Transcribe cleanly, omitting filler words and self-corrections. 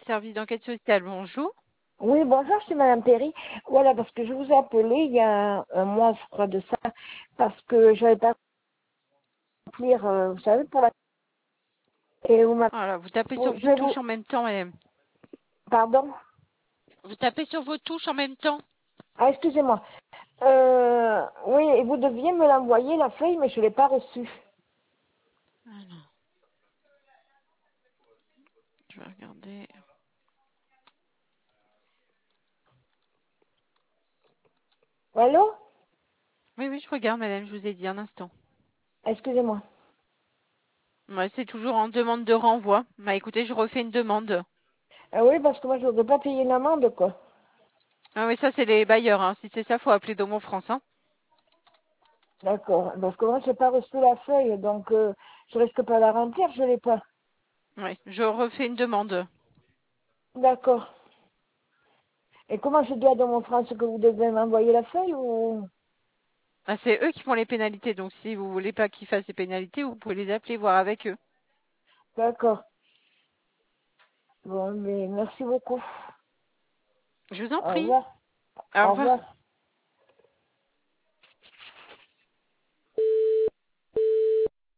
service d'enquête sociale, bonjour. Oui, bonjour, c'est Madame Perry. Voilà, parce que je vous ai appelé il y a un mois, je crois, de ça, parce que j'avais pas remplir, vous savez, pour la... Et vous m'avez... Voilà, vous tapez sur Je vos vais vous... touches en même temps, madame. Pardon? Vous tapez sur vos touches en même temps. Ah, excusez-moi. Oui, et vous deviez me l'envoyer, la feuille, mais je ne l'ai pas reçue. Alors, je vais regarder. Allô? Oui, oui, je regarde, madame, je vous ai dit un instant. Excusez-moi. Ouais, c'est toujours en demande de renvoi. Bah écoutez, je refais une demande. Ah oui, parce que moi, je ne voudrais pas payer une amende, quoi. Ah oui, ça c'est les bailleurs, hein. Si c'est ça, faut appeler Domon France, hein. D'accord. Parce que moi, je n'ai pas reçu la feuille, donc je risque pas de la remplir, je ne l'ai pas. Oui, je refais une demande. D'accord. Et comment je dis à mon frère que vous devez m'envoyer la feuille ou... Ah, c'est eux qui font les pénalités, donc si vous voulez pas qu'ils fassent les pénalités, vous pouvez les appeler, voir avec eux. D'accord. Bon, mais merci beaucoup. Je vous en Au prie. revoir. Au Au revoir. revoir.